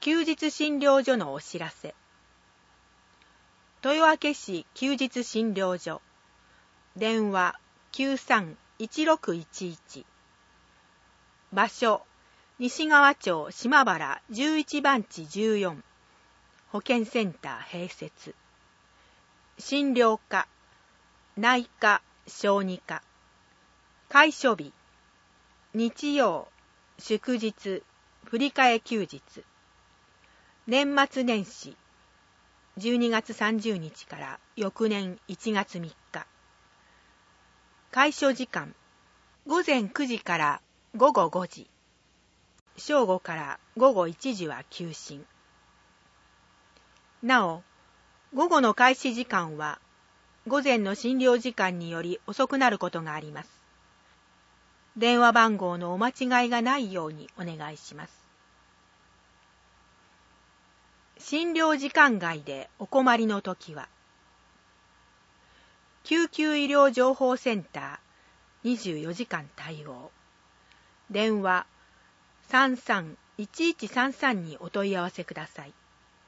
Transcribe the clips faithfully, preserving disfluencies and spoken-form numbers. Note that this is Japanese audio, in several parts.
休日診療所のお知らせ。豊明市休日診療所。電話 きゅうさんいちろくいちいち。場所、西川町島原じゅういちばんちじゅうよん。保健センター併設。診療科、内科、小児科。開所日、日曜、祝日、振り替え休日。年末年始、じゅうにがつさんじゅうにちから翌年いちがつみっか。開所時間、ごぜんくじからごごごじ。正午からごごいちじは休診。なお、午後の開始時間は、午前の診療時間により遅くなることがあります。電話番号のお間違いがないようにお願いします。診療時間外でお困りのときは、救急医療情報センターにじゅうよじかん対応。電話さんさんいちいちさんさんにお問い合わせください。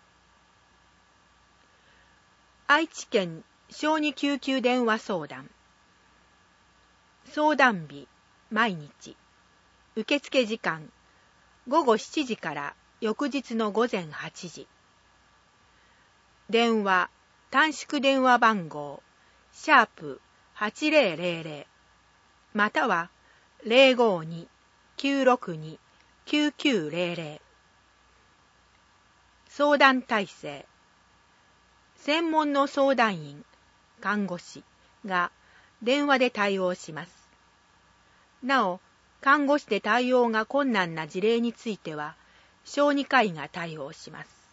愛知県小児救急電話相談。相談日、毎日。受付時間、ごごしちじから翌日のごぜんはちじ。電話、短縮電話番号、シャープはちぜろぜろぜろ、またはゼロごに きゅうろくに きゅうきゅうゼロゼロ。相談体制。専門の相談員、看護師が電話で対応します。なお、看護師で対応が困難な事例については、小児科医が対応します。